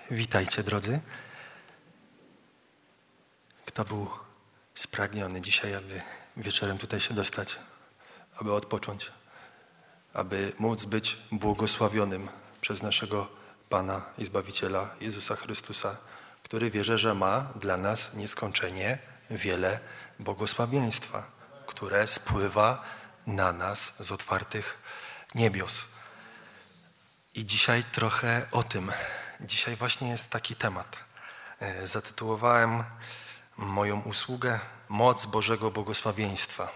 Witajcie, drodzy. Kto był spragniony dzisiaj, aby wieczorem tutaj się dostać, aby odpocząć, aby móc być błogosławionym przez naszego Pana i Zbawiciela Jezusa Chrystusa, który wierzę, że ma dla nas nieskończenie wiele błogosławieństwa, które spływa na nas z otwartych niebios. I dzisiaj trochę o tym. Dzisiaj właśnie jest taki temat. Zatytułowałem moją usługę Moc Bożego Błogosławieństwa.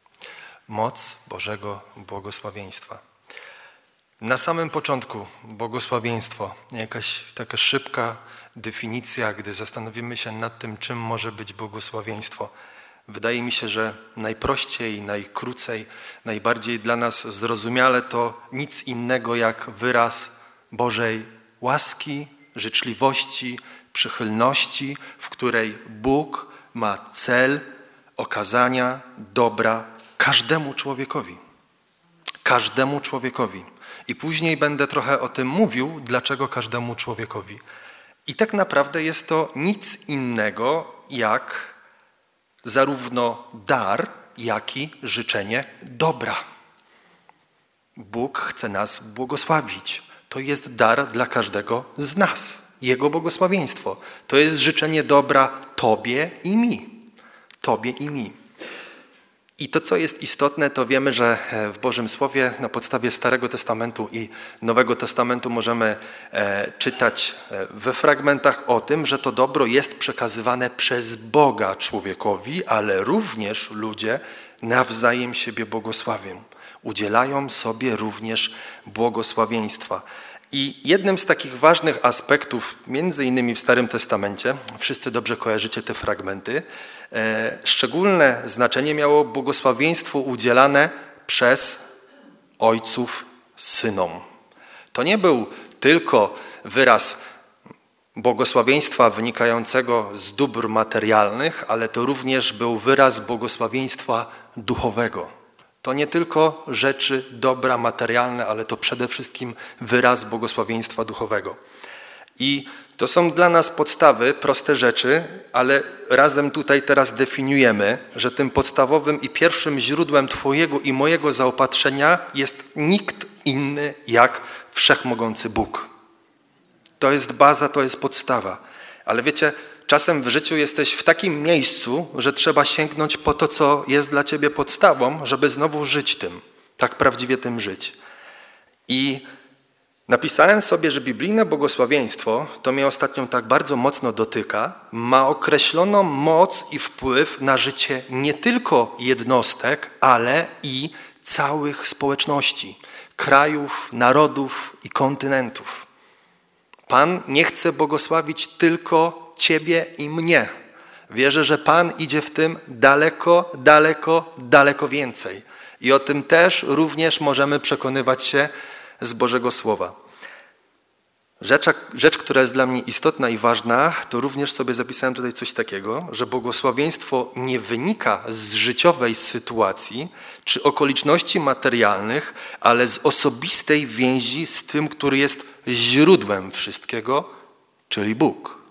Moc Bożego Błogosławieństwa. Na samym początku błogosławieństwo, jakaś taka szybka definicja, gdy zastanowimy się nad tym, czym może być błogosławieństwo. Wydaje mi się, że najprościej, najkrócej, najbardziej dla nas zrozumiale to nic innego jak wyraz Bożej łaski, życzliwości, przychylności, w której Bóg ma cel okazania dobra każdemu człowiekowi. Każdemu człowiekowi. I później będę trochę o tym mówił, dlaczego każdemu człowiekowi. I tak naprawdę jest to nic innego jak zarówno dar, jak i życzenie dobra. Bóg chce nas błogosławić. To jest dar dla każdego z nas. Jego błogosławieństwo. To jest życzenie dobra Tobie i mi. Tobie i mi. I to, co jest istotne, to wiemy, że w Bożym Słowie na podstawie Starego Testamentu i Nowego Testamentu możemy czytać we fragmentach o tym, że to dobro jest przekazywane przez Boga człowiekowi, ale również ludzie nawzajem siebie błogosławią. Udzielają sobie również błogosławieństwa. I jednym z takich ważnych aspektów, między innymi w Starym Testamencie, wszyscy dobrze kojarzycie te fragmenty, szczególne znaczenie miało błogosławieństwo udzielane przez ojców synom. To nie był tylko wyraz błogosławieństwa wynikającego z dóbr materialnych, ale to również był wyraz błogosławieństwa duchowego. To nie tylko rzeczy, dobra materialne, ale to przede wszystkim wyraz błogosławieństwa duchowego. I to są dla nas podstawy, proste rzeczy, ale razem tutaj teraz definiujemy, że tym podstawowym i pierwszym źródłem Twojego i mojego zaopatrzenia jest nikt inny jak Wszechmogący Bóg. To jest baza, to jest podstawa. Ale wiecie, czasem w życiu jesteś w takim miejscu, że trzeba sięgnąć po to, co jest dla ciebie podstawą, żeby znowu żyć tym, tak prawdziwie tym żyć. I napisałem sobie, że biblijne błogosławieństwo, to mnie ostatnio tak bardzo mocno dotyka, ma określoną moc i wpływ na życie nie tylko jednostek, ale i całych społeczności, krajów, narodów i kontynentów. Pan nie chce błogosławić tylko Ciebie i mnie. Wierzę, że Pan idzie w tym daleko, daleko, daleko więcej. I o tym też również możemy przekonywać się z Bożego Słowa. Rzecz, która jest dla mnie istotna i ważna, to również sobie zapisałem tutaj coś takiego, że błogosławieństwo nie wynika z życiowej sytuacji czy okoliczności materialnych, ale z osobistej więzi z tym, który jest źródłem wszystkiego, czyli Bóg.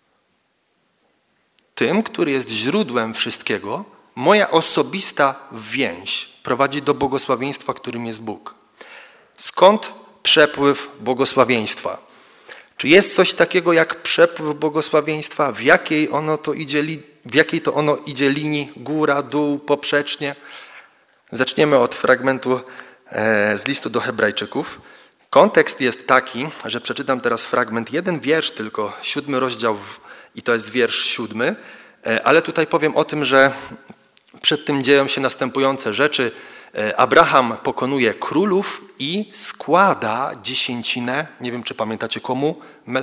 Tym, który jest źródłem wszystkiego, moja osobista więź prowadzi do błogosławieństwa, którym jest Bóg. Skąd przepływ błogosławieństwa? Czy jest coś takiego jak przepływ błogosławieństwa? W jakiej to ono idzie linii? Góra, dół, poprzecznie? Zaczniemy od fragmentu z listu do Hebrajczyków. Kontekst jest taki, że przeczytam teraz fragment, jeden wiersz tylko, 7 rozdział i to jest wiersz 7, ale tutaj powiem o tym, że przed tym dzieją się następujące rzeczy. Abraham pokonuje królów i składa dziesięcinę, nie wiem czy pamiętacie komu,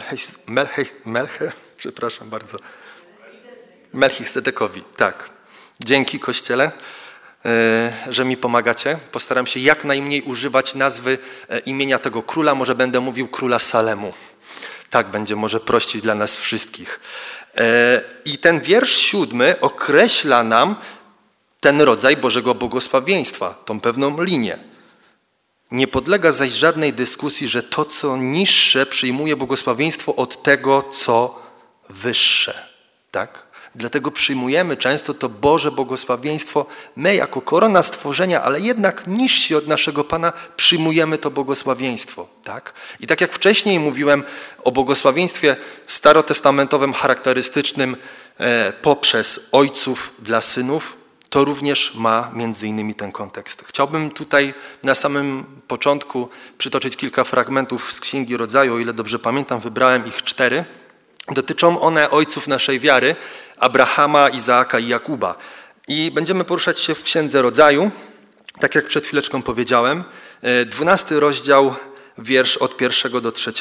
Melchisedekowi. Tak. Dzięki Kościele, że mi pomagacie. Postaram się jak najmniej używać nazwy imienia tego króla, może będę mówił króla Salemu. Tak będzie może prościej dla nas wszystkich. I ten wiersz 7 określa nam ten rodzaj Bożego błogosławieństwa, tą pewną linię. Nie podlega zaś żadnej dyskusji, że to, co niższe, przyjmuje błogosławieństwo od tego, co wyższe. Tak? Dlatego przyjmujemy często to Boże błogosławieństwo, my jako korona stworzenia, ale jednak niżsi od naszego Pana przyjmujemy to błogosławieństwo. Tak? I tak jak wcześniej mówiłem o błogosławieństwie starotestamentowym charakterystycznym poprzez ojców dla synów, to również ma między innymi ten kontekst. Chciałbym tutaj na samym początku przytoczyć kilka fragmentów z Księgi Rodzaju, o ile dobrze pamiętam, wybrałem ich 4. Dotyczą one ojców naszej wiary, Abrahama, Izaaka i Jakuba. I będziemy poruszać się w Księdze Rodzaju, tak jak przed chwileczką powiedziałem, 12 rozdział, wiersz od 1 do 3.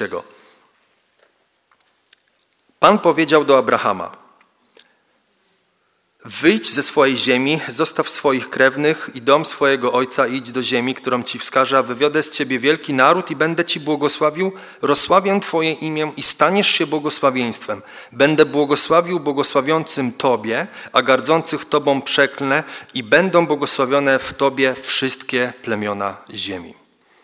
Pan powiedział do Abrahama: wyjdź ze swojej ziemi, zostaw swoich krewnych i dom swojego ojca i idź do ziemi, którą ci wskażę, a wywiodę z ciebie wielki naród i będę ci błogosławił, rozsławię twoje imię i staniesz się błogosławieństwem. Będę błogosławił błogosławiącym tobie, a gardzących tobą przeklnę i będą błogosławione w tobie wszystkie plemiona ziemi.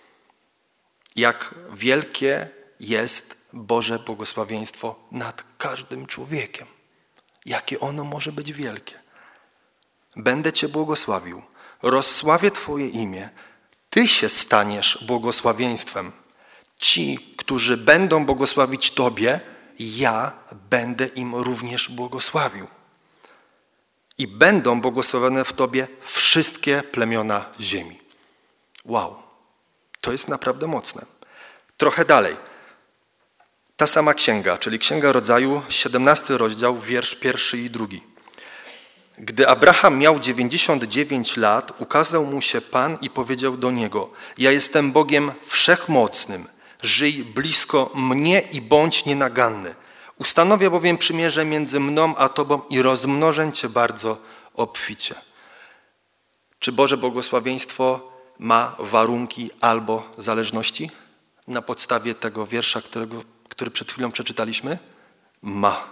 Jak wielkie jest Boże błogosławieństwo nad każdym człowiekiem. Jakie ono może być wielkie. Będę cię błogosławił, rozsławię twoje imię, ty się staniesz błogosławieństwem. Ci, którzy będą błogosławić tobie, ja będę im również błogosławił. I będą błogosławione w tobie wszystkie plemiona ziemi. Wow, to jest naprawdę mocne. Trochę dalej. Ta sama księga, czyli Księga Rodzaju, 17 rozdział, wiersz 1 i 2. Gdy Abraham miał 99 lat, ukazał mu się Pan i powiedział do niego: ja jestem Bogiem wszechmocnym, żyj blisko mnie i bądź nienaganny. Ustanowię bowiem przymierze między mną a tobą i rozmnożę cię bardzo obficie. Czy Boże błogosławieństwo ma warunki albo zależności? Na podstawie tego wiersza, który przed chwilą przeczytaliśmy? Ma.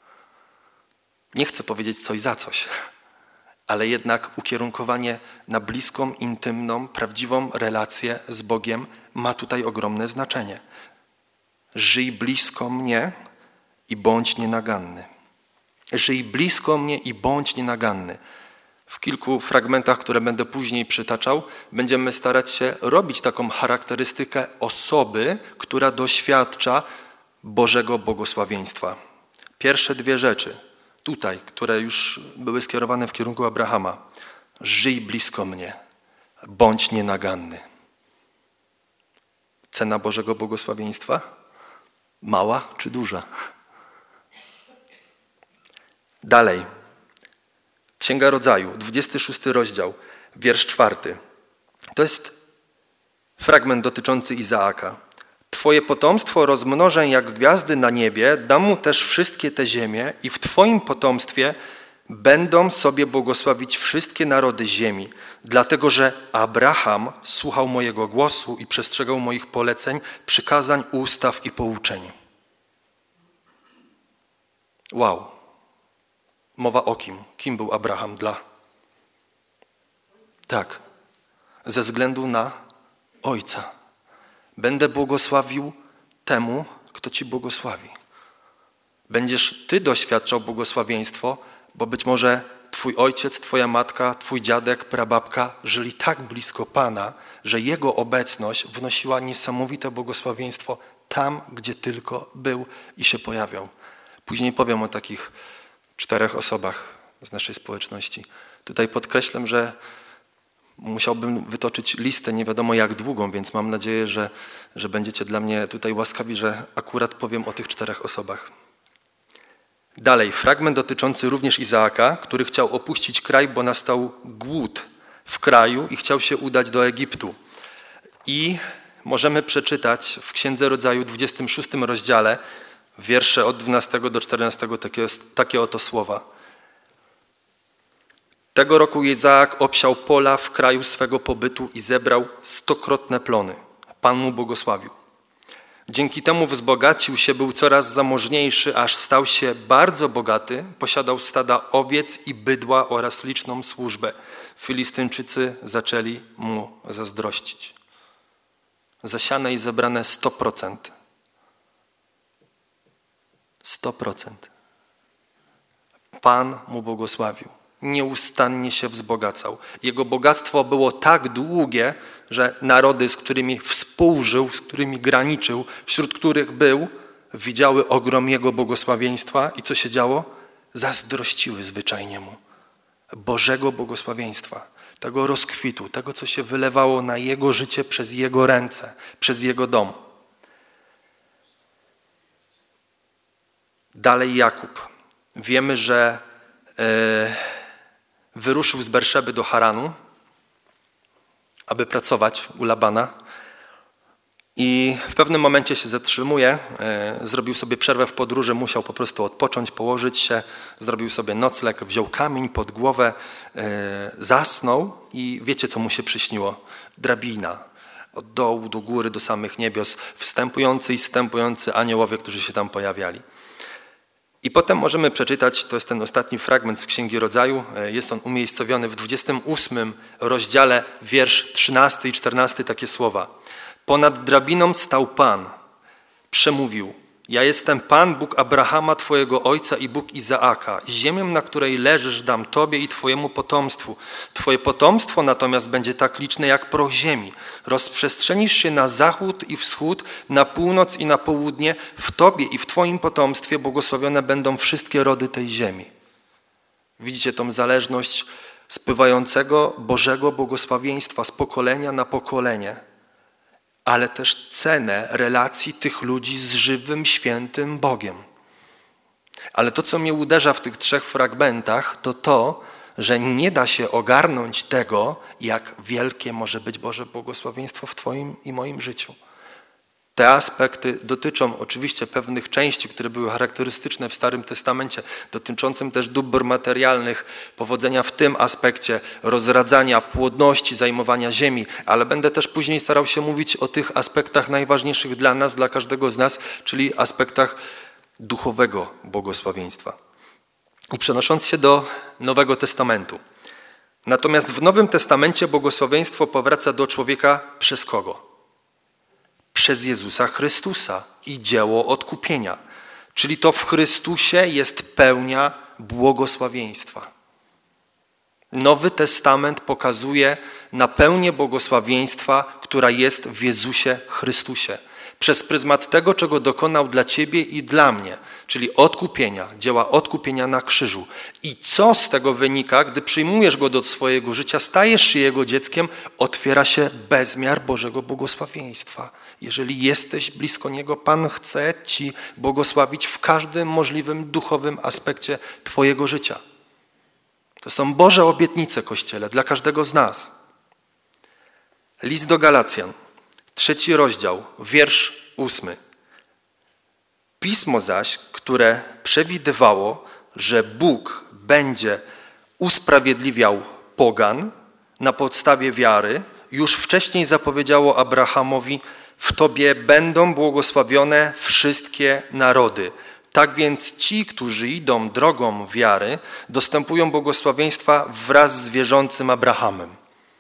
Nie chcę powiedzieć coś za coś, ale jednak ukierunkowanie na bliską, intymną, prawdziwą relację z Bogiem ma tutaj ogromne znaczenie. Żyj blisko mnie i bądź nienaganny. Żyj blisko mnie i bądź nienaganny. W kilku fragmentach, które będę później przytaczał, będziemy starać się robić taką charakterystykę osoby, która doświadcza Bożego błogosławieństwa. Pierwsze 2 rzeczy tutaj, które już były skierowane w kierunku Abrahama. Żyj blisko mnie, bądź nienaganny. Cena Bożego błogosławieństwa? Mała czy duża? Dalej. Księga Rodzaju, 26 rozdział, wiersz 4. To jest fragment dotyczący Izaaka. Twoje potomstwo rozmnożę jak gwiazdy na niebie, dam mu też wszystkie te ziemie i w twoim potomstwie będą sobie błogosławić wszystkie narody ziemi, dlatego że Abraham słuchał mojego głosu i przestrzegał moich poleceń, przykazań, ustaw i pouczeń. Wow. Mowa o kim? Kim był Abraham dla? Tak. Ze względu na ojca. Będę błogosławił temu, kto ci błogosławi. Będziesz ty doświadczał błogosławieństwo, bo być może twój ojciec, twoja matka, twój dziadek, prababka żyli tak blisko Pana, że Jego obecność wnosiła niesamowite błogosławieństwo tam, gdzie tylko był i się pojawiał. Później powiem o takich 4 osobach z naszej społeczności. Tutaj podkreślam, że musiałbym wytoczyć listę nie wiadomo jak długą, więc mam nadzieję, że będziecie dla mnie tutaj łaskawi, że akurat powiem o tych 4 osobach. Dalej, fragment dotyczący również Izaaka, który chciał opuścić kraj, bo nastał głód w kraju i chciał się udać do Egiptu. I możemy przeczytać w Księdze Rodzaju, 26 rozdziale, wiersze od 12 do 14, takie oto słowa. Tego roku Izaak obsiał pola w kraju swego pobytu i zebrał 100-krotne plony. Pan mu błogosławił. Dzięki temu wzbogacił się, był coraz zamożniejszy, aż stał się bardzo bogaty, posiadał stada owiec i bydła oraz liczną służbę. Filistynczycy zaczęli mu zazdrościć. Zasiane i zebrane 100%. 100%. Pan mu błogosławił. Nieustannie się wzbogacał. Jego bogactwo było tak długie, że narody, z którymi współżył, z którymi graniczył, wśród których był, widziały ogrom jego błogosławieństwa i co się działo? Zazdrościły zwyczajnie mu Bożego błogosławieństwa, tego rozkwitu, tego, co się wylewało na jego życie przez jego ręce, przez jego dom. Dalej Jakub. Wiemy, że wyruszył z Berszeby do Haranu, aby pracować u Labana i w pewnym momencie się zatrzymuje, zrobił sobie przerwę w podróży, musiał po prostu odpocząć, położyć się, zrobił sobie nocleg, wziął kamień pod głowę, zasnął i wiecie, co mu się przyśniło? Drabina. Od dołu do góry, do samych niebios, wstępujący i zstępujący aniołowie, którzy się tam pojawiali. I potem możemy przeczytać, to jest ten ostatni fragment z Księgi Rodzaju, jest on umiejscowiony w 28 rozdziale, wiersz 13 i 14, takie słowa. Ponad drabiną stał Pan, przemówił, ja jestem Pan, Bóg Abrahama, twojego ojca i Bóg Izaaka. Ziemię, na której leżysz, dam tobie i twojemu potomstwu. Twoje potomstwo natomiast będzie tak liczne jak proch ziemi. Rozprzestrzenisz się na zachód i wschód, na północ i na południe. W tobie i w twoim potomstwie błogosławione będą wszystkie rody tej ziemi. Widzicie tą zależność spływającego Bożego błogosławieństwa z pokolenia na pokolenie, ale też cenę relacji tych ludzi z żywym, świętym Bogiem. Ale to, co mnie uderza w tych 3 fragmentach, to to, że nie da się ogarnąć tego, jak wielkie może być Boże błogosławieństwo w twoim i moim życiu. Te aspekty dotyczą oczywiście pewnych części, które były charakterystyczne w Starym Testamencie, dotyczącym też dóbr materialnych, powodzenia w tym aspekcie, rozradzania, płodności, zajmowania ziemi, ale będę też później starał się mówić o tych aspektach najważniejszych dla nas, dla każdego z nas, czyli aspektach duchowego błogosławieństwa. I przenosząc się do Nowego Testamentu. Natomiast w Nowym Testamencie błogosławieństwo powraca do człowieka przez kogo? Przez Jezusa Chrystusa i dzieło odkupienia. Czyli to w Chrystusie jest pełnia błogosławieństwa. Nowy Testament pokazuje na pełnię błogosławieństwa, która jest w Jezusie Chrystusie. Przez pryzmat tego, czego dokonał dla ciebie i dla mnie, czyli odkupienia, dzieła odkupienia na krzyżu. I co z tego wynika, gdy przyjmujesz Go do swojego życia, stajesz się Jego dzieckiem, otwiera się bezmiar Bożego błogosławieństwa. Jeżeli jesteś blisko Niego, Pan chce ci błogosławić w każdym możliwym duchowym aspekcie twojego życia. To są Boże obietnice, Kościele, dla każdego z nas. List do Galacjan. 3 rozdział, wiersz 8. Pismo zaś, które przewidywało, że Bóg będzie usprawiedliwiał pogan na podstawie wiary, już wcześniej zapowiedziało Abrahamowi, w tobie będą błogosławione wszystkie narody. Tak więc ci, którzy idą drogą wiary, dostępują błogosławieństwa wraz z wierzącym Abrahamem.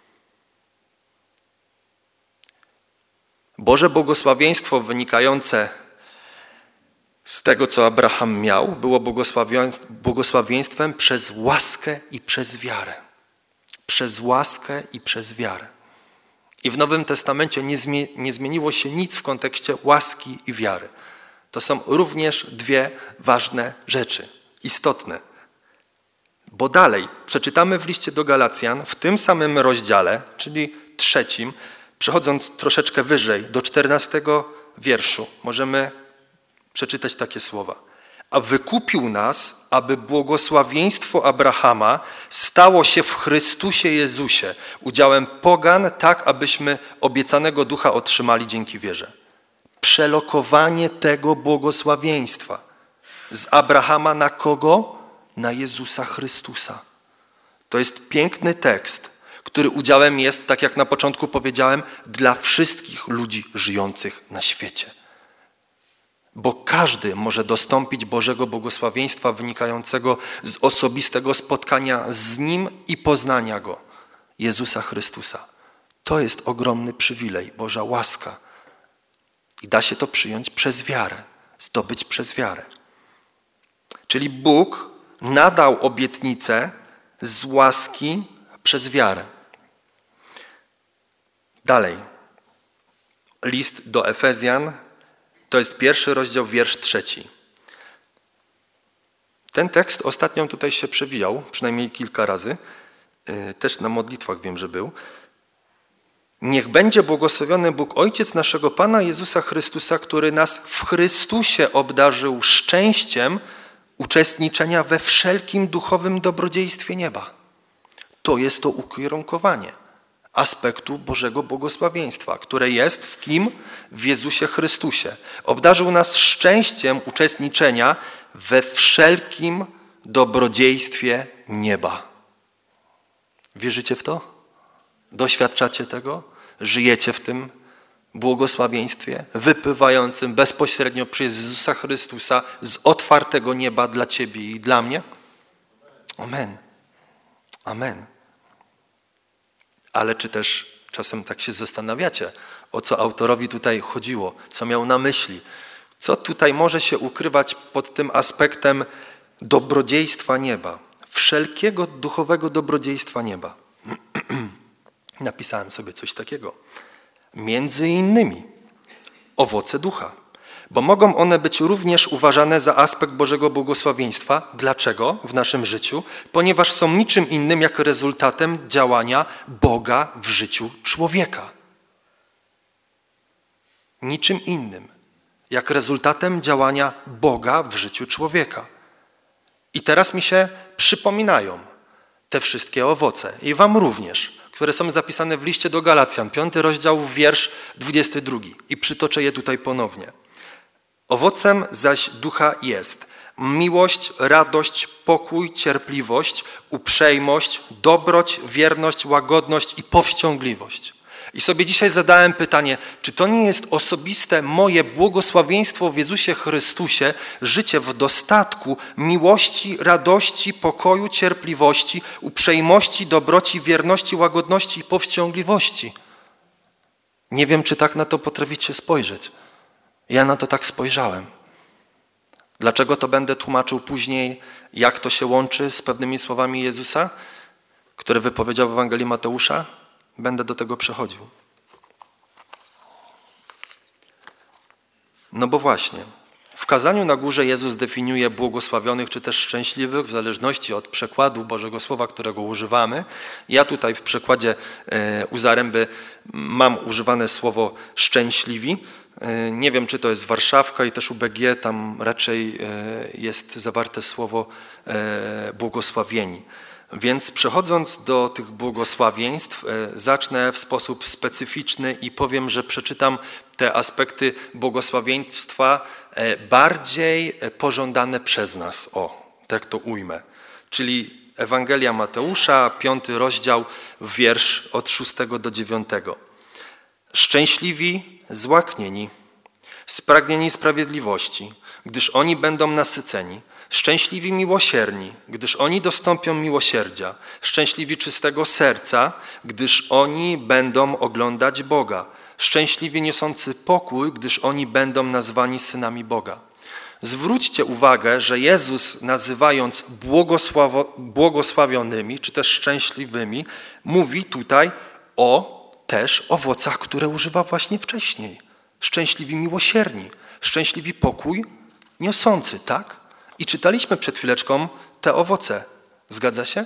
Boże błogosławieństwo wynikające z tego, co Abraham miał, było błogosławieństwem przez łaskę i przez wiarę. Przez łaskę i przez wiarę. I w Nowym Testamencie nie zmieniło się nic w kontekście łaski i wiary. To są również 2 ważne rzeczy, istotne. Bo dalej, przeczytamy w liście do Galacjan, w tym samym rozdziale, czyli 3, przechodząc troszeczkę wyżej, do 14 wierszu, możemy przeczytać takie słowa. A wykupił nas, aby błogosławieństwo Abrahama stało się w Chrystusie Jezusie, udziałem pogan, tak abyśmy obiecanego ducha otrzymali dzięki wierze. Przelokowanie tego błogosławieństwa z Abrahama na kogo? Na Jezusa Chrystusa. To jest piękny tekst, który udziałem jest, tak jak na początku powiedziałem, dla wszystkich ludzi żyjących na świecie. Bo każdy może dostąpić Bożego błogosławieństwa wynikającego z osobistego spotkania z Nim i poznania Go, Jezusa Chrystusa. To jest ogromny przywilej, Boża łaska, I da się to przyjąć przez wiarę, zdobyć przez wiarę. Czyli Bóg nadał obietnicę z łaski przez wiarę. Dalej. List do Efezjan, to jest 1 rozdział, wiersz 3. Ten tekst ostatnio tutaj się przewijał, przynajmniej kilka razy. Też na modlitwach wiem, że był. Niech będzie błogosławiony Bóg Ojciec naszego Pana Jezusa Chrystusa, który nas w Chrystusie obdarzył szczęściem uczestniczenia we wszelkim duchowym dobrodziejstwie nieba. To jest to ukierunkowanie aspektu Bożego błogosławieństwa, które jest w kim? W Jezusie Chrystusie. Obdarzył nas szczęściem uczestniczenia we wszelkim dobrodziejstwie nieba. Wierzycie w to? Doświadczacie tego? Żyjecie w tym błogosławieństwie wypływającym bezpośrednio przez Jezusa Chrystusa z otwartego nieba dla ciebie i dla mnie? Amen. Amen. Ale czy też czasem tak się zastanawiacie, o co autorowi tutaj chodziło, co miał na myśli? Co tutaj może się ukrywać pod tym aspektem dobrodziejstwa nieba? Wszelkiego duchowego dobrodziejstwa nieba. Napisałem sobie coś takiego. Między innymi owoce ducha. Bo mogą one być również uważane za aspekt Bożego błogosławieństwa. Dlaczego w naszym życiu? Ponieważ są niczym innym jak rezultatem działania Boga w życiu człowieka. Niczym innym jak rezultatem działania Boga w życiu człowieka. I teraz mi się przypominają te wszystkie owoce. I wam również, które są zapisane w liście do Galacjan, 5 rozdział, wiersz 22. I przytoczę je tutaj ponownie. Owocem zaś ducha jest miłość, radość, pokój, cierpliwość, uprzejmość, dobroć, wierność, łagodność i powściągliwość. I sobie dzisiaj zadałem pytanie, czy to nie jest osobiste moje błogosławieństwo w Jezusie Chrystusie, życie w dostatku miłości, radości, pokoju, cierpliwości, uprzejmości, dobroci, wierności, łagodności i powściągliwości? Nie wiem, czy tak na to potraficie spojrzeć. Ja na to tak spojrzałem. Dlaczego to będę tłumaczył później, jak to się łączy z pewnymi słowami Jezusa, które wypowiedział w Ewangelii Mateusza? Będę do tego przechodził. No bo właśnie, w kazaniu na górze Jezus definiuje błogosławionych czy też szczęśliwych w zależności od przekładu Bożego Słowa, którego używamy. Ja tutaj w przekładzie u Zaręby mam używane słowo szczęśliwi. Nie wiem, czy to jest Warszawka i też UBG, tam raczej jest zawarte słowo błogosławieni. Więc przechodząc do tych błogosławieństw, zacznę w sposób specyficzny i powiem, że przeczytam te aspekty błogosławieństwa bardziej pożądane przez nas. O, tak to ujmę. Czyli Ewangelia Mateusza, 5 rozdział, wiersz od 6 do 9. Szczęśliwi, złaknieni, spragnieni sprawiedliwości, gdyż oni będą nasyceni. Szczęśliwi miłosierni, gdyż oni dostąpią miłosierdzia. Szczęśliwi czystego serca, gdyż oni będą oglądać Boga. Szczęśliwi niosący pokój, gdyż oni będą nazwani synami Boga. Zwróćcie uwagę, że Jezus, nazywając błogosławionymi, czy też szczęśliwymi, mówi tutaj o też owocach, które używa właśnie wcześniej. Szczęśliwi miłosierni, szczęśliwi pokój niosący, tak? I czytaliśmy przed chwileczką te owoce. Zgadza się?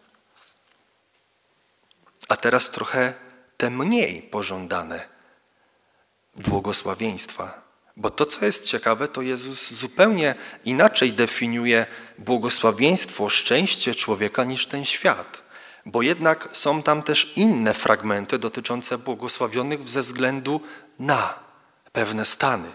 A teraz trochę te mniej pożądane błogosławieństwa. Bo to, co jest ciekawe, to Jezus zupełnie inaczej definiuje błogosławieństwo, szczęście człowieka niż ten świat. Bo jednak są tam też inne fragmenty dotyczące błogosławionych ze względu na pewne stany.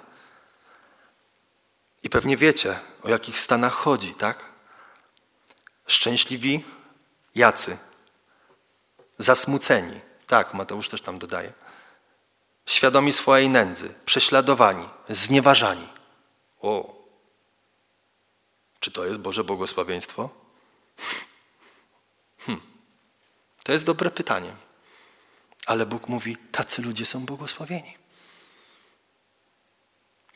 I pewnie wiecie, o jakich stanach chodzi, tak? Szczęśliwi jacy? Zasmuceni. Tak, Mateusz też tam dodaje. Świadomi swojej nędzy, prześladowani, znieważani. O! Czy to jest Boże błogosławieństwo? To jest dobre pytanie. Ale Bóg mówi, tacy ludzie są błogosławieni.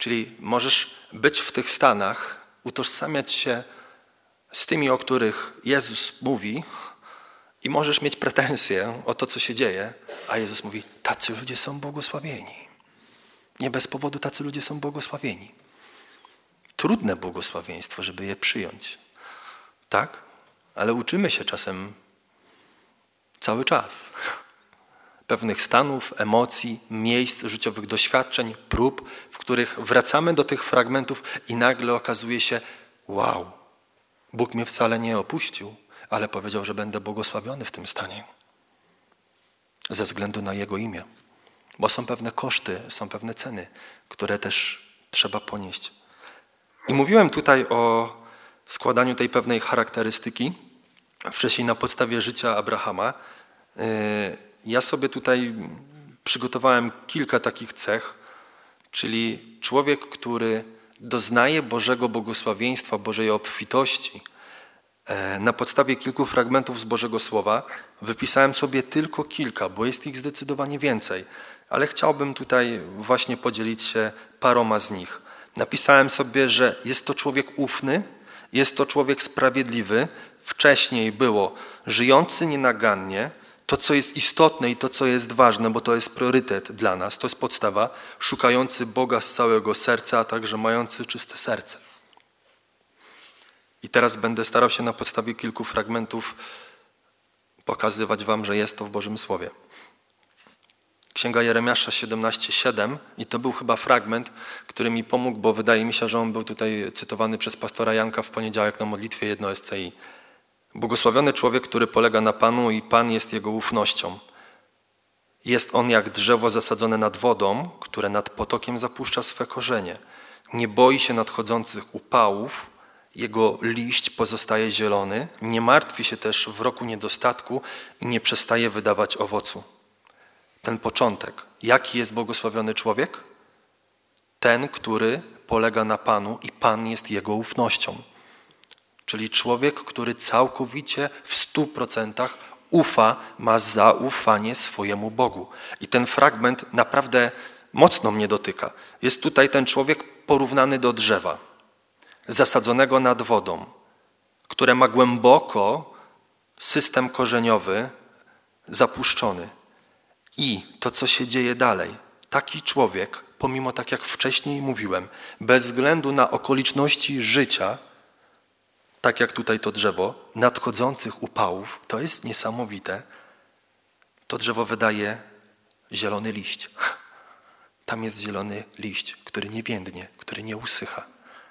Czyli możesz być w tych stanach, utożsamiać się z tymi, o których Jezus mówi i możesz mieć pretensje o to, co się dzieje, a Jezus mówi, tacy ludzie są błogosławieni. Nie bez powodu tacy ludzie są błogosławieni. Trudne błogosławieństwo, żeby je przyjąć. Tak? Ale uczymy się czasem cały czas. Pewnych stanów, emocji, miejsc, życiowych doświadczeń, prób, w których wracamy do tych fragmentów i nagle okazuje się, wow, Bóg mnie wcale nie opuścił, ale powiedział, że będę błogosławiony w tym stanie. Ze względu na Jego imię. Bo są pewne koszty, są pewne ceny, które też trzeba ponieść. I mówiłem tutaj o składaniu tej pewnej charakterystyki, wcześniej na podstawie życia Abrahama. Ja sobie tutaj przygotowałem kilka takich cech, czyli człowiek, który doznaje Bożego błogosławieństwa, Bożej obfitości. Na podstawie kilku fragmentów z Bożego Słowa wypisałem sobie tylko kilka, bo jest ich zdecydowanie więcej, ale chciałbym tutaj właśnie podzielić się paroma z nich. Napisałem sobie, że jest to człowiek ufny, jest to człowiek sprawiedliwy, wcześniej było żyjący nienagannie, to co jest istotne i to co jest ważne, bo to jest priorytet dla nas, to jest podstawa, szukający Boga z całego serca, a także mający czyste serce. I teraz będę starał się na podstawie kilku fragmentów pokazywać wam, że jest to w Bożym Słowie. Księga Jeremiasza 17:7 i to był chyba fragment, który mi pomógł, bo wydaje mi się, że on był tutaj cytowany przez pastora Janka w poniedziałek na modlitwie jedno SCI. Błogosławiony człowiek, który polega na Panu i Pan jest jego ufnością. Jest on jak drzewo zasadzone nad wodą, które nad potokiem zapuszcza swe korzenie. Nie boi się nadchodzących upałów, jego liść pozostaje zielony, nie martwi się też w roku niedostatku i nie przestaje wydawać owocu. Ten początek. Jaki jest błogosławiony człowiek? Ten, który polega na Panu i Pan jest jego ufnością. Czyli człowiek, który całkowicie w 100% ufa, ma zaufanie swojemu Bogu. I ten fragment naprawdę mocno mnie dotyka. Jest tutaj ten człowiek porównany do drzewa, zasadzonego nad wodą, które ma głęboko system korzeniowy zapuszczony. I to, co się dzieje dalej, taki człowiek, pomimo tak jak wcześniej mówiłem, bez względu na okoliczności życia, tak jak tutaj to drzewo, nadchodzących upałów, to jest niesamowite, to drzewo wydaje zielony liść. Tam jest zielony liść, który nie więdnie, który nie usycha.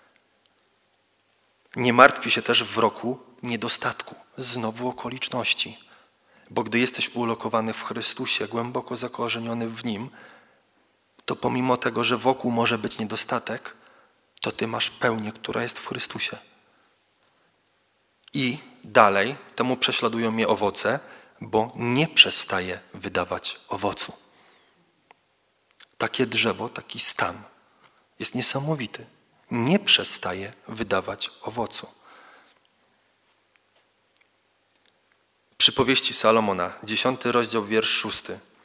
Nie martwi się też w roku niedostatku, znowu okoliczności. Bo gdy jesteś ulokowany w Chrystusie, głęboko zakorzeniony w Nim, to pomimo tego, że wokół może być niedostatek, to ty masz pełnię, która jest w Chrystusie. I dalej temu prześladują mnie owoce, bo nie przestaje wydawać owocu. Takie drzewo, taki stan jest niesamowity. Nie przestaje wydawać owocu. Przypowieści Salomona, 10 rozdział, wiersz 6.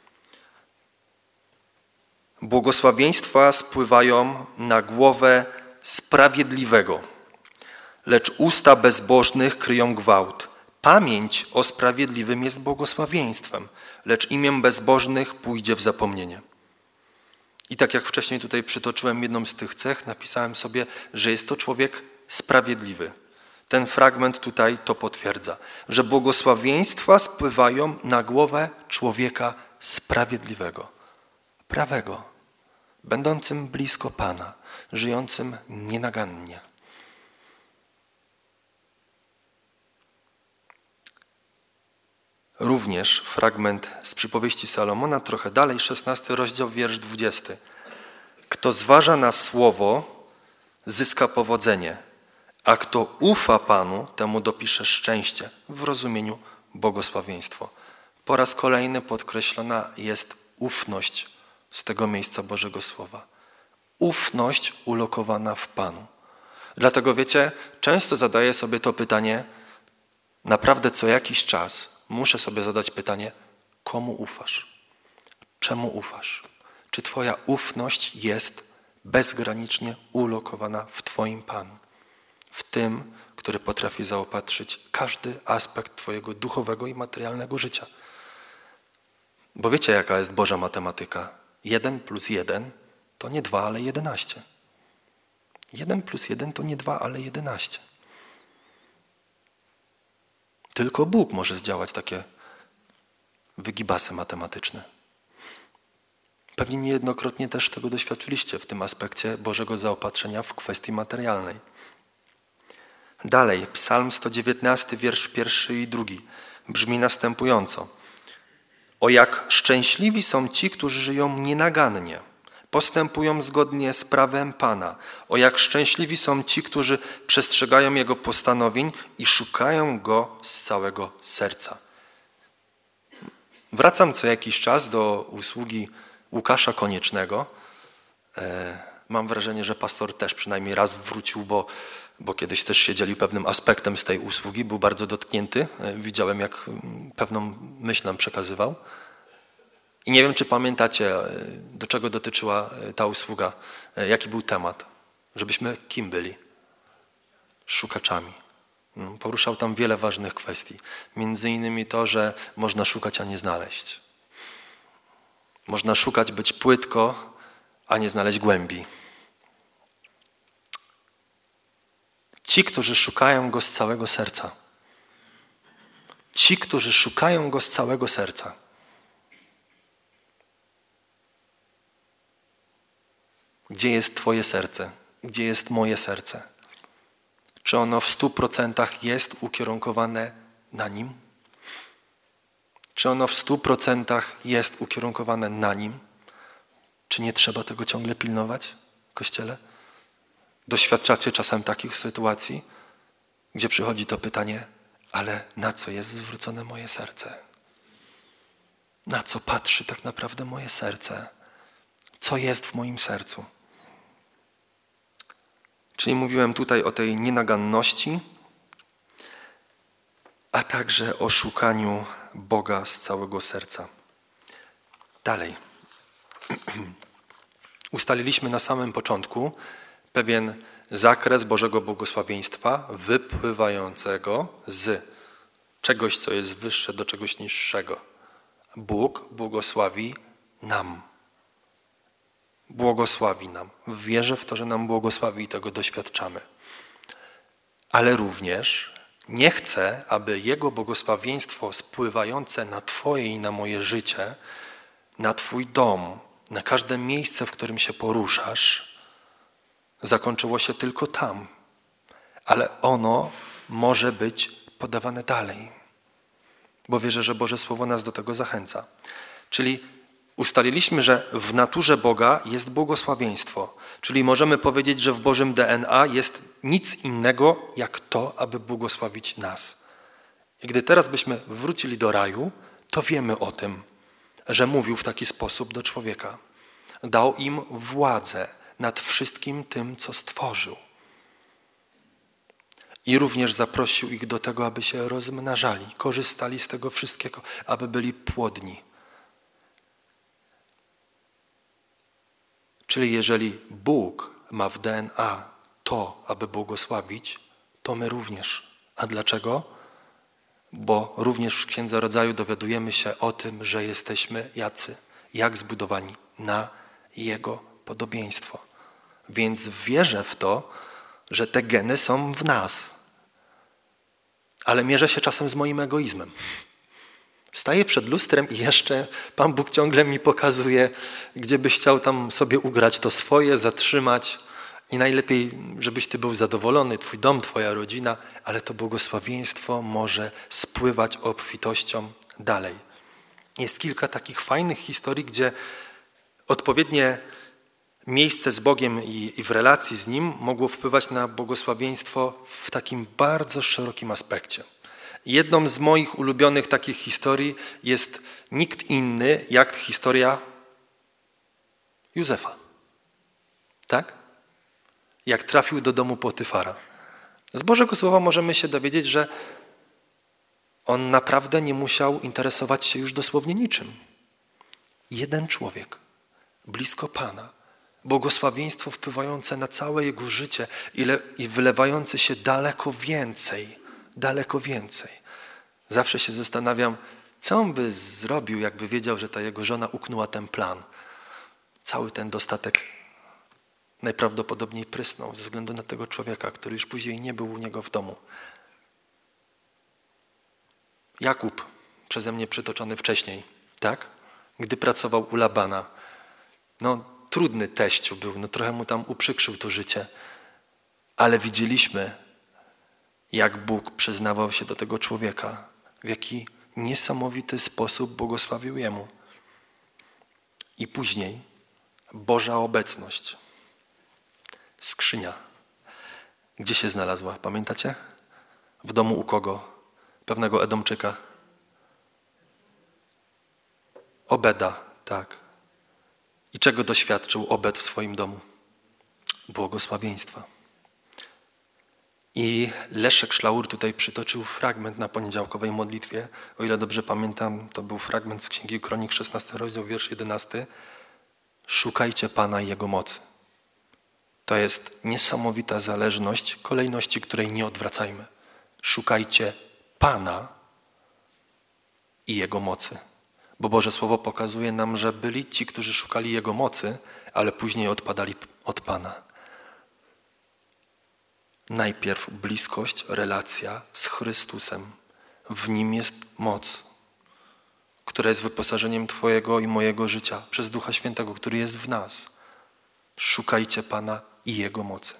Błogosławieństwa spływają na głowę sprawiedliwego, lecz usta bezbożnych kryją gwałt. Pamięć o sprawiedliwym jest błogosławieństwem, lecz imię bezbożnych pójdzie w zapomnienie. I tak jak wcześniej tutaj przytoczyłem jedną z tych cech, napisałem sobie, że jest to człowiek sprawiedliwy. Ten fragment tutaj to potwierdza, że błogosławieństwa spływają na głowę człowieka sprawiedliwego, prawego, będącym blisko Pana, żyjącym nienagannie. Również fragment z przypowieści Salomona, trochę dalej, 16 rozdział, wiersz 20. Kto zważa na słowo, zyska powodzenie, a kto ufa Panu, temu dopisze szczęście, w rozumieniu błogosławieństwo. Po raz kolejny podkreślona jest ufność z tego miejsca Bożego Słowa. Ufność ulokowana w Panu. Dlatego wiecie, często zadaję sobie to pytanie, naprawdę co jakiś czas muszę sobie zadać pytanie, komu ufasz? Czemu ufasz? Czy twoja ufność jest bezgranicznie ulokowana w Twoim Panu. W tym, który potrafi zaopatrzyć każdy aspekt Twojego duchowego i materialnego życia. Bo wiecie, jaka jest Boża matematyka? 1 plus 1 to nie 2, ale 11. 1 plus 1 to nie 2, ale 11. Tylko Bóg może zdziałać takie wygibasy matematyczne. Pewnie niejednokrotnie też tego doświadczyliście w tym aspekcie Bożego zaopatrzenia w kwestii materialnej. Dalej, Psalm 119, wiersz 1 i 2 brzmi następująco. O jak szczęśliwi są ci, którzy żyją nienagannie, postępują zgodnie z prawem Pana. O jak szczęśliwi są ci, którzy przestrzegają Jego postanowień i szukają Go z całego serca. Wracam co jakiś czas do usługi Łukasza Koniecznego. Mam wrażenie, że pastor też przynajmniej raz wrócił, bo kiedyś też się dzielił pewnym aspektem z tej usługi. Był bardzo dotknięty. Widziałem, jak pewną myśl nam przekazywał. I nie wiem, czy pamiętacie, do czego dotyczyła ta usługa. Jaki był temat? Żebyśmy kim byli? Szukaczami. Poruszał tam wiele ważnych kwestii. Między innymi to, że można szukać, a nie znaleźć. Można szukać, być płytko, a nie znaleźć głębi. Ci, którzy szukają Go z całego serca. Ci, którzy szukają Go z całego serca. Gdzie jest Twoje serce? Gdzie jest moje serce? Czy ono w 100% jest ukierunkowane na Nim? Czy ono w 100% jest ukierunkowane na Nim? Czy nie trzeba tego ciągle pilnować w Kościele? Doświadczacie czasem takich sytuacji, gdzie przychodzi to pytanie, ale na co jest zwrócone moje serce? Na co patrzy tak naprawdę moje serce? Co jest w moim sercu? Czyli mówiłem tutaj o tej nienaganności, a także o szukaniu Boga z całego serca. Dalej. Ustaliliśmy na samym początku pewien zakres Bożego błogosławieństwa wypływającego z czegoś, co jest wyższe, do czegoś niższego. Bóg błogosławi nam. Błogosławi nam. Wierzę w to, że nam błogosławi i tego doświadczamy. Ale również nie chcę, aby Jego błogosławieństwo spływające na Twoje i na moje życie, na Twój dom, na każde miejsce, w którym się poruszasz, zakończyło się tylko tam. Ale ono może być podawane dalej. Bo wierzę, że Boże Słowo nas do tego zachęca. Czyli ustaliliśmy, że w naturze Boga jest błogosławieństwo. Czyli możemy powiedzieć, że w Bożym DNA jest nic innego, jak to, aby błogosławić nas. I gdy teraz byśmy wrócili do raju, to wiemy o tym, że mówił w taki sposób do człowieka. Dał im władzę nad wszystkim tym, co stworzył. I również zaprosił ich do tego, aby się rozmnażali, korzystali z tego wszystkiego, aby byli płodni. Czyli jeżeli Bóg ma w DNA to, aby błogosławić, to my również. A dlaczego? Bo również w Księdze Rodzaju dowiadujemy się o tym, że jesteśmy jacy, jak zbudowani na Jego podobieństwo. Więc wierzę w to, że te geny są w nas. Ale mierzę się czasem z moim egoizmem. Staję przed lustrem i jeszcze Pan Bóg ciągle mi pokazuje, gdzie byś chciał tam sobie ugrać to swoje, zatrzymać i najlepiej, żebyś Ty był zadowolony, Twój dom, Twoja rodzina, ale to błogosławieństwo może spływać obfitością dalej. Jest kilka takich fajnych historii, gdzie odpowiednie miejsce z Bogiem i w relacji z Nim mogło wpływać na błogosławieństwo w takim bardzo szerokim aspekcie. Jedną z moich ulubionych takich historii jest nikt inny jak historia Józefa. Tak? Jak trafił do domu Potyfara. Z Bożego Słowa możemy się dowiedzieć, że on naprawdę nie musiał interesować się już dosłownie niczym. Jeden człowiek, blisko Pana, Błogosławieństwo wpływające na całe jego życie i wylewające się daleko więcej. Daleko więcej. Zawsze się zastanawiam, co on by zrobił, jakby wiedział, że ta jego żona uknęła ten plan. Cały ten dostatek najprawdopodobniej prysnął ze względu na tego człowieka, który już później nie był u niego w domu. Jakub, przeze mnie przytoczony wcześniej, tak? Gdy pracował u Labana. Trudny teściu był, trochę mu tam uprzykrzył to życie. Ale widzieliśmy, jak Bóg przyznawał się do tego człowieka, w jaki niesamowity sposób błogosławił jemu. I później Boża obecność. Skrzynia. Gdzie się znalazła? Pamiętacie? W domu u kogo? Pewnego Edomczyka. Obeda, tak. I czego doświadczył Obed w swoim domu? Błogosławieństwa. I Leszek Szlaur tutaj przytoczył fragment na poniedziałkowej modlitwie. O ile dobrze pamiętam, to był fragment z Księgi Kronik, 16 rozdział, wiersz 11. Szukajcie Pana i Jego mocy. To jest niesamowita zależność kolejności, której nie odwracajmy. Szukajcie Pana i Jego mocy. Bo Boże Słowo pokazuje nam, że byli ci, którzy szukali Jego mocy, ale później odpadali od Pana. Najpierw bliskość, relacja z Chrystusem. W Nim jest moc, która jest wyposażeniem Twojego i mojego życia przez Ducha Świętego, który jest w nas. Szukajcie Pana i Jego mocy.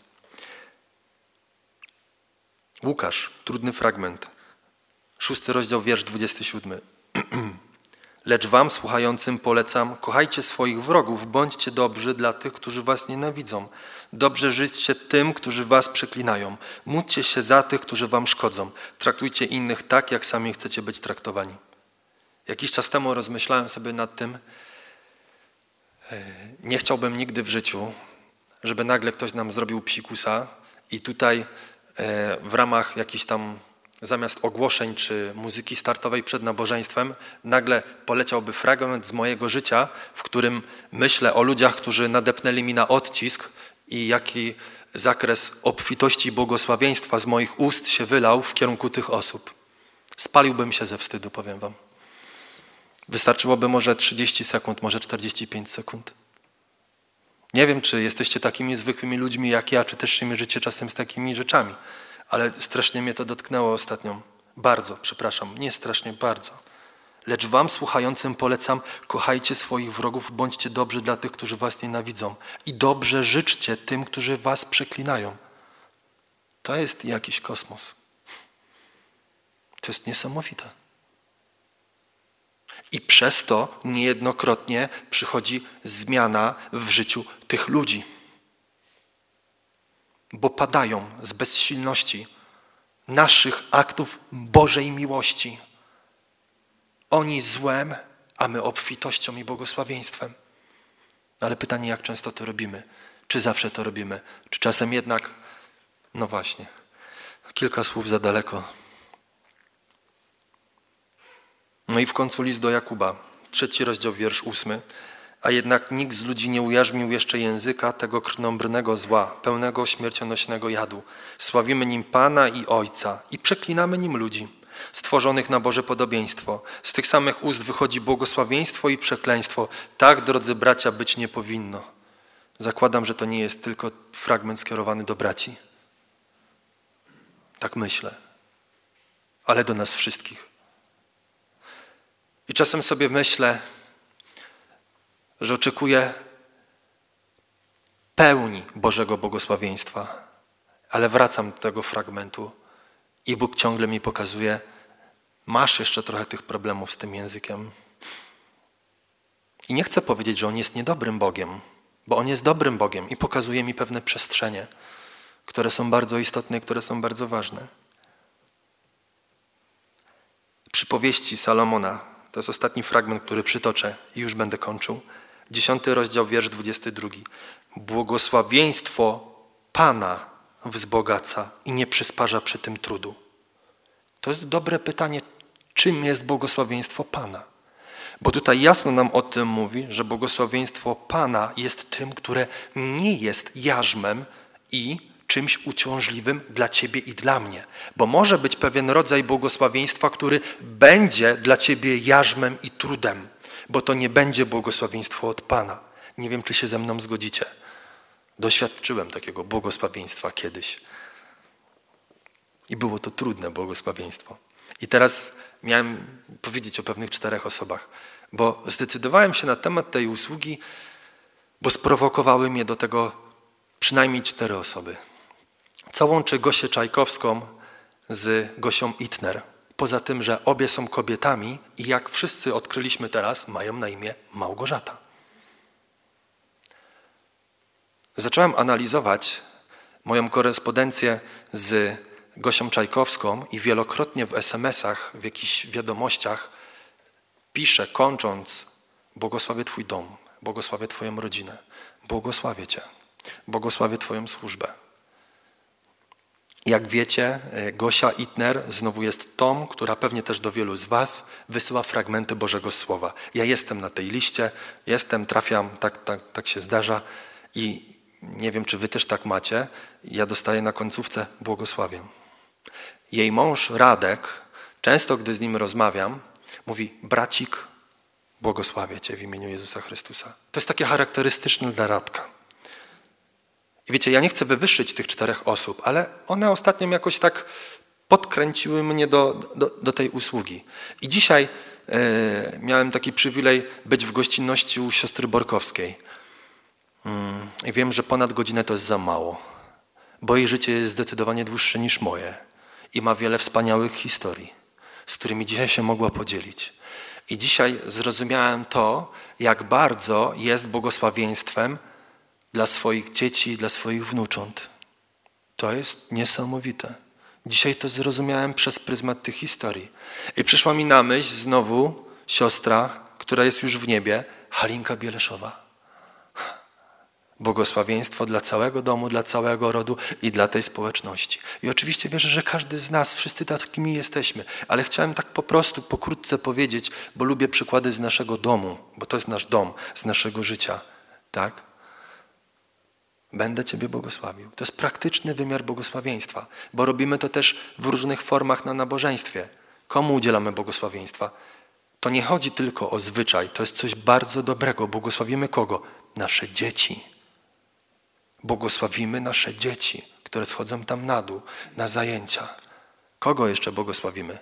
Łukasz, trudny fragment. 6 rozdział, wiersz 27. Lecz wam, słuchającym, polecam, kochajcie swoich wrogów, bądźcie dobrzy dla tych, którzy was nienawidzą. Dobrze życzcie tym, którzy was przeklinają. Módlcie się za tych, którzy wam szkodzą. Traktujcie innych tak, jak sami chcecie być traktowani. Jakiś czas temu rozmyślałem sobie nad tym. Nie chciałbym nigdy w życiu, żeby nagle ktoś nam zrobił psikusa i tutaj w ramach jakichś tam zamiast ogłoszeń czy muzyki startowej przed nabożeństwem nagle poleciałby fragment z mojego życia, w którym myślę o ludziach, którzy nadepnęli mi na odcisk i jaki zakres obfitości i błogosławieństwa z moich ust się wylał w kierunku tych osób. Spaliłbym się ze wstydu, powiem wam. Wystarczyłoby może 30 sekund, może 45 sekund. Nie wiem, czy jesteście takimi zwykłymi ludźmi jak ja, czy też się mierzycie czasem z takimi rzeczami. Ale strasznie mnie to dotknęło ostatnio. Bardzo, przepraszam, nie strasznie, bardzo. Lecz wam, słuchającym, polecam, kochajcie swoich wrogów, bądźcie dobrzy dla tych, którzy was nienawidzą. I dobrze życzcie tym, którzy was przeklinają. To jest jakiś kosmos. To jest niesamowite. I przez to niejednokrotnie przychodzi zmiana w życiu tych ludzi. Bo padają z bezsilności naszych aktów Bożej miłości. Oni złem, a my obfitością i błogosławieństwem. Ale pytanie, jak często to robimy? Czy zawsze to robimy? Czy czasem jednak, no właśnie, kilka słów za daleko. No i w końcu list do Jakuba, 3 rozdział, wiersz 8. A jednak nikt z ludzi nie ujarzmił jeszcze języka tego krnąbrnego zła, pełnego śmiercionośnego jadu. Sławimy nim Pana i Ojca i przeklinamy nim ludzi, stworzonych na Boże podobieństwo. Z tych samych ust wychodzi błogosławieństwo i przekleństwo. Tak, drodzy bracia, być nie powinno. Zakładam, że to nie jest tylko fragment skierowany do braci. Tak myślę. Ale do nas wszystkich. I czasem sobie myślę, że oczekuję pełni Bożego błogosławieństwa, ale wracam do tego fragmentu i Bóg ciągle mi pokazuje, masz jeszcze trochę tych problemów z tym językiem. I nie chcę powiedzieć, że On jest niedobrym Bogiem, bo On jest dobrym Bogiem i pokazuje mi pewne przestrzenie, które są bardzo istotne i które są bardzo ważne. Przypowieści Salomona, to jest ostatni fragment, który przytoczę i już będę kończył. 10 rozdział, wiersz 22. Błogosławieństwo Pana wzbogaca i nie przysparza przy tym trudu. To jest dobre pytanie, czym jest błogosławieństwo Pana? Bo tutaj jasno nam o tym mówi, że błogosławieństwo Pana jest tym, które nie jest jarzmem i czymś uciążliwym dla ciebie i dla mnie. Bo może być pewien rodzaj błogosławieństwa, który będzie dla ciebie jarzmem i trudem, bo to nie będzie błogosławieństwo od Pana. Nie wiem, czy się ze mną zgodzicie. Doświadczyłem takiego błogosławieństwa kiedyś. I było to trudne błogosławieństwo. I teraz miałem powiedzieć o pewnych 4 osobach, bo zdecydowałem się na temat tej usługi, bo sprowokowały mnie do tego przynajmniej 4 osoby. Co łączy Gosię Czajkowską z Gosią Itner? Poza tym, że obie są kobietami i jak wszyscy odkryliśmy teraz, mają na imię Małgorzata. Zacząłem analizować moją korespondencję z Gosią Czajkowską i wielokrotnie w SMS-ach, w jakichś wiadomościach piszę, kończąc: błogosławię Twój dom, błogosławię Twoją rodzinę, błogosławię Cię, błogosławię Twoją służbę. Jak wiecie, Gosia Itner znowu jest tą, która pewnie też do wielu z was wysyła fragmenty Bożego Słowa. Ja jestem na tej liście, trafiam, tak się zdarza i nie wiem, czy wy też tak macie. Ja dostaję na końcówce błogosławię. Jej mąż Radek, często gdy z nim rozmawiam, mówi: bracik, błogosławię Cię w imieniu Jezusa Chrystusa. To jest takie charakterystyczne dla Radka. I wiecie, ja nie chcę wywyższyć tych 4 osób, ale one ostatnio jakoś tak podkręciły mnie do tej usługi. I dzisiaj miałem taki przywilej być w gościnności u siostry Borkowskiej. I wiem, że ponad godzinę to jest za mało, bo jej życie jest zdecydowanie dłuższe niż moje i ma wiele wspaniałych historii, z którymi dzisiaj się mogła podzielić. I dzisiaj zrozumiałem to, jak bardzo jest błogosławieństwem dla swoich dzieci, dla swoich wnucząt. To jest niesamowite. Dzisiaj to zrozumiałem przez pryzmat tych historii. I przyszła mi na myśl znowu siostra, która jest już w niebie, Halinka Bieleszowa. Błogosławieństwo dla całego domu, dla całego rodu i dla tej społeczności. I oczywiście wierzę, że każdy z nas, wszyscy takimi jesteśmy, ale chciałem tak po prostu, pokrótce powiedzieć, bo lubię przykłady z naszego domu, bo to jest nasz dom, z naszego życia. Tak? Będę Ciebie błogosławił. To jest praktyczny wymiar błogosławieństwa, bo robimy to też w różnych formach na nabożeństwie. Komu udzielamy błogosławieństwa? To nie chodzi tylko o zwyczaj, to jest coś bardzo dobrego. Błogosławimy kogo? Nasze dzieci. Błogosławimy nasze dzieci, które schodzą tam na dół, na zajęcia. Kogo jeszcze błogosławimy?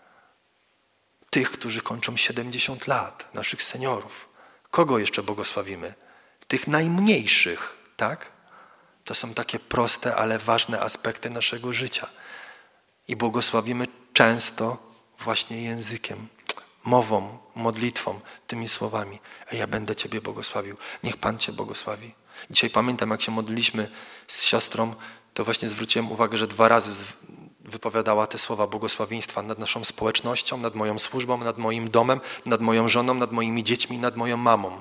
Tych, którzy kończą 70 lat, naszych seniorów. Kogo jeszcze błogosławimy? Tych najmniejszych, tak? To są takie proste, ale ważne aspekty naszego życia. I błogosławimy często właśnie językiem, mową, modlitwą, tymi słowami. A ja będę Ciebie błogosławił. Niech Pan Cię błogosławi. Dzisiaj pamiętam, jak się modliliśmy z siostrą, to właśnie zwróciłem uwagę, że 2 razy wypowiadała te słowa błogosławieństwa nad naszą społecznością, nad moją służbą, nad moim domem, nad moją żoną, nad moimi dziećmi, nad moją mamą.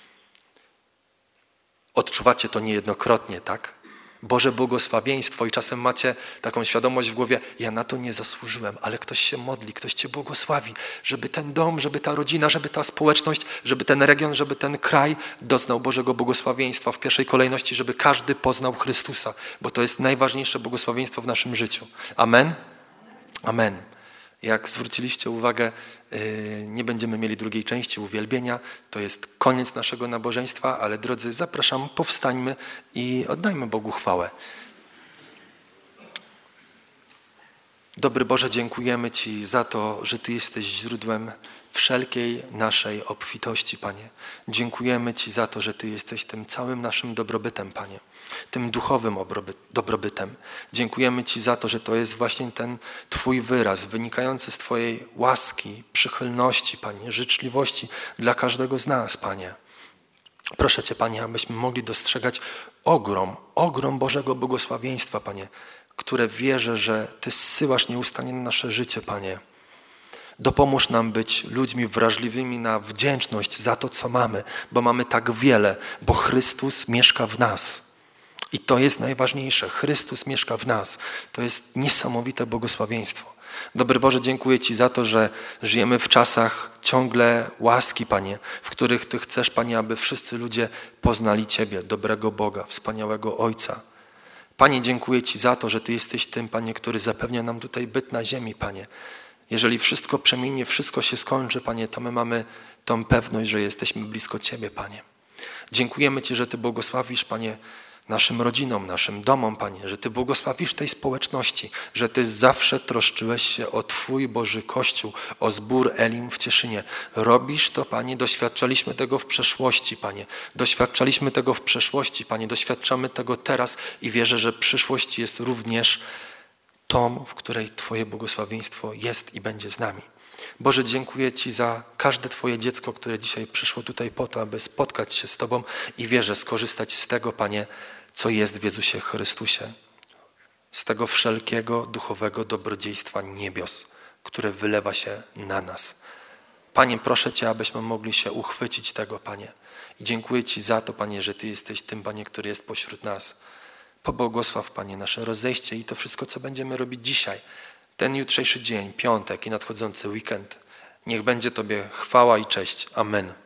Odczuwacie to niejednokrotnie, tak? Boże błogosławieństwo i czasem macie taką świadomość w głowie: ja na to nie zasłużyłem, ale ktoś się modli, ktoś Cię błogosławi, żeby ten dom, żeby ta rodzina, żeby ta społeczność, żeby ten region, żeby ten kraj doznał Bożego błogosławieństwa w pierwszej kolejności, żeby każdy poznał Chrystusa, bo to jest najważniejsze błogosławieństwo w naszym życiu. Amen? Amen. Jak zwróciliście uwagę, nie będziemy mieli drugiej części uwielbienia. To jest koniec naszego nabożeństwa, ale drodzy, zapraszam, powstańmy i oddajmy Bogu chwałę. Dobry Boże, dziękujemy Ci za to, że Ty jesteś źródłem wszelkiej naszej obfitości, Panie. Dziękujemy Ci za to, że Ty jesteś tym całym naszym dobrobytem, Panie. Tym duchowym dobrobytem. Dziękujemy Ci za to, że to jest właśnie ten Twój wyraz, wynikający z Twojej łaski, przychylności, Panie, życzliwości dla każdego z nas, Panie. Proszę Cię, Panie, abyśmy mogli dostrzegać ogrom Bożego błogosławieństwa, Panie, które wierzę, że Ty zsyłasz nieustannie na nasze życie, Panie. Dopomóż nam być ludźmi wrażliwymi na wdzięczność za to, co mamy, bo mamy tak wiele, bo Chrystus mieszka w nas. I to jest najważniejsze. Chrystus mieszka w nas. To jest niesamowite błogosławieństwo. Dobry Boże, dziękuję Ci za to, że żyjemy w czasach ciągle łaski, Panie, w których Ty chcesz, Panie, aby wszyscy ludzie poznali Ciebie, dobrego Boga, wspaniałego Ojca. Panie, dziękuję Ci za to, że Ty jesteś tym, Panie, który zapewnia nam tutaj byt na ziemi, Panie. Jeżeli wszystko przeminie, wszystko się skończy, Panie, to my mamy tą pewność, że jesteśmy blisko Ciebie, Panie. Dziękujemy Ci, że Ty błogosławisz, Panie, naszym rodzinom, naszym domom, Panie, że Ty błogosławisz tej społeczności, że Ty zawsze troszczyłeś się o Twój Boży Kościół, o zbór Elim w Cieszynie. Robisz to, Panie, doświadczaliśmy tego w przeszłości, Panie. Doświadczaliśmy tego w przeszłości, Panie, doświadczamy tego teraz i wierzę, że przyszłość jest również tą, w której Twoje błogosławieństwo jest i będzie z nami. Boże, dziękuję Ci za każde Twoje dziecko, które dzisiaj przyszło tutaj po to, aby spotkać się z Tobą i wierzę skorzystać z tego, Panie, co jest w Jezusie Chrystusie. Z tego wszelkiego duchowego dobrodziejstwa niebios, które wylewa się na nas. Panie, proszę Cię, abyśmy mogli się uchwycić tego, Panie. I dziękuję Ci za to, Panie, że Ty jesteś tym, Panie, który jest pośród nas. Pobłogosław, Panie, nasze rozejście i to wszystko, co będziemy robić dzisiaj. Ten jutrzejszy dzień, piątek i nadchodzący weekend. Niech będzie Tobie chwała i cześć. Amen.